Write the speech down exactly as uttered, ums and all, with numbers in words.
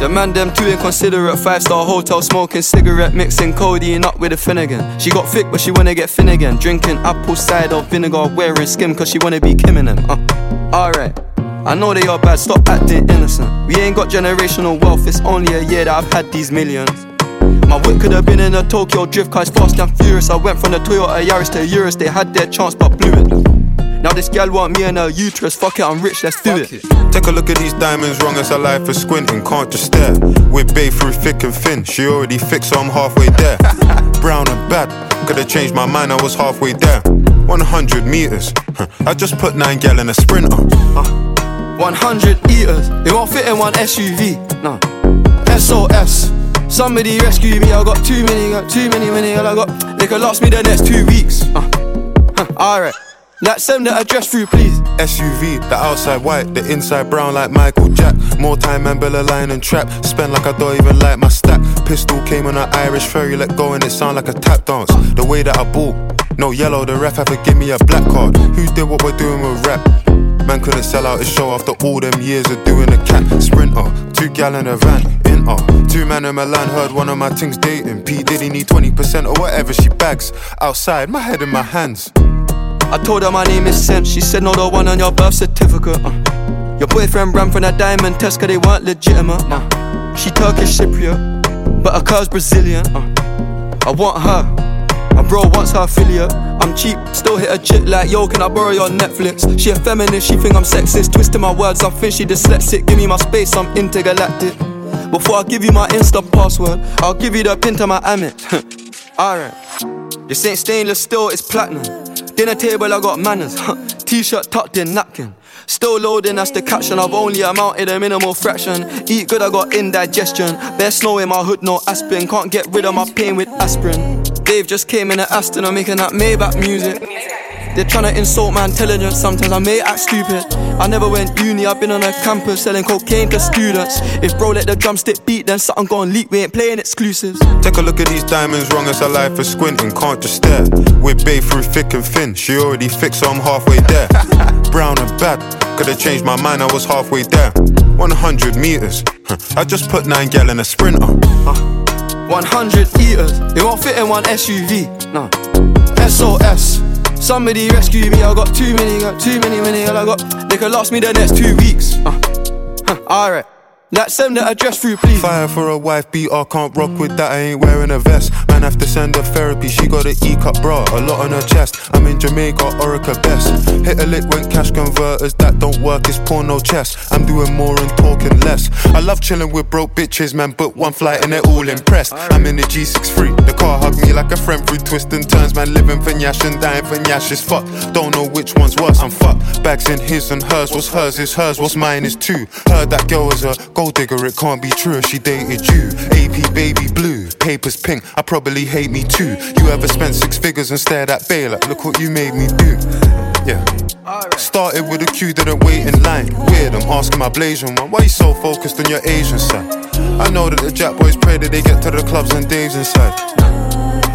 The man them too inconsiderate. Five-star hotel smoking cigarette, mixing codeine up with a Finnegan. She got thick but she wanna get thin again. Drinking apple cider vinegar, wearing skim cause she wanna be Kim and them. uh, Alright, I know they are bad, stop acting innocent. We ain't got generational wealth, it's only a year that I've had these millions. My whip could have been in a Tokyo drift car, it's fast and furious. I went from the Toyota Yaris to Urus, they had their chance but blew it. Now this gal want me and her uterus, fuck it, I'm rich, let's do it. Take a look at these diamonds, wrong as her life is squinting, can't just stare. With bae through thick and thin, she already fixed so I'm halfway there. Brown and bad, could've changed my mind, I was halfway there. one hundred meters, I just put nine gal in a sprinter. uh, one hundred eaters, it won't fit in one S U V, no. S O S, somebody rescue me, I got too many, got too many, many, I got, they could last me the next two weeks. uh, huh, Alright, like send the address through please. S U V, the outside white, the inside brown like Michael Jack. More time and Bella line and trap, spend like I don't even like my stack. Pistol came on an Irish ferry, let go and it sound like a tap dance. The way that I ball, no yellow, the ref have to give me a black card. Who did what we're doing with rap? Man couldn't sell out his show after all them years of doing a cat. Sprinter, two gal in a van, in uh Two man in Milan, heard one of my things dating. P Diddy need twenty percent or whatever she bags. Outside, my head in my hands. I told her my name is Sense, she said no, the one on your birth certificate. uh. Your boyfriend ran from that diamond test cause they weren't legitimate. uh. She Turkish Cypriot, but her car's Brazilian. uh. I want her, my bro wants her affiliate. I'm cheap, still hit a chick like, yo, can I borrow your Netflix? She a feminist, she think I'm sexist, twisting my words, I think she dyslexic. Give me my space, I'm intergalactic. Before I give you my Insta password, I'll give you the pin to my Amex. Alright, this ain't stainless steel, it's platinum. Dinner table, I got manners. T-shirt tucked in, napkin. Still loading, that's the caption. I've only amounted a minimal fraction. Eat good, I got indigestion. Bare snow in my hood, no aspirin. Can't get rid of my pain with aspirin. Dave just came in at Aston, I'm making that Maybach music. They're tryna insult my intelligence, sometimes I may act stupid. I never went uni, I've been on a campus selling cocaine to students. If bro let the drumstick beat, then something gon' leak, we ain't playing exclusives. Take a look at these diamonds, wrong as her life is squinting, can't just stare. With bae through thick and thin, she already fixed so I'm halfway there. Brown and bad, could've changed my mind, I was halfway there. one hundred meters, I just put nine gal in a sprinter. uh, one hundred eaters, it won't fit in one S U V, no. S O S, somebody rescue me, I got too many, got too many, many, I got, they could last me the next two weeks. uh, huh, Alright, like send the address through please. Fire for a wife beater, can't rock with that, I ain't wearing a vest. Man have to send her therapy, she got an E-cup bra, a lot on her chest. I'm in Jamaica, Orica best. Hit a lick when cash converters, that don't work, it's porno chess. I'm doing more and talking less. I love chilling with broke bitches, man, book one flight and they're all impressed. I'm in the G sixty-three, the car hugged me like a friend through twists and turns. Man living for Nyash and dying for Nyash is fuck. Don't know which one's worse, I'm fucked. Bags in his and hers, what's hers is hers, what's mine is too. Heard that girl was a gold digger, it can't be true if she dated you. A P baby blue, papers pink, I probably hate me too. You ever spent six figures and stared at bae like, look what you made me do. Yeah. Started with a queue, didn't wait in line. Weird, I'm asking my Blasian one, why you so focused on your Asian side? I know that the Jack boys pray that they get to the clubs and Dave's inside.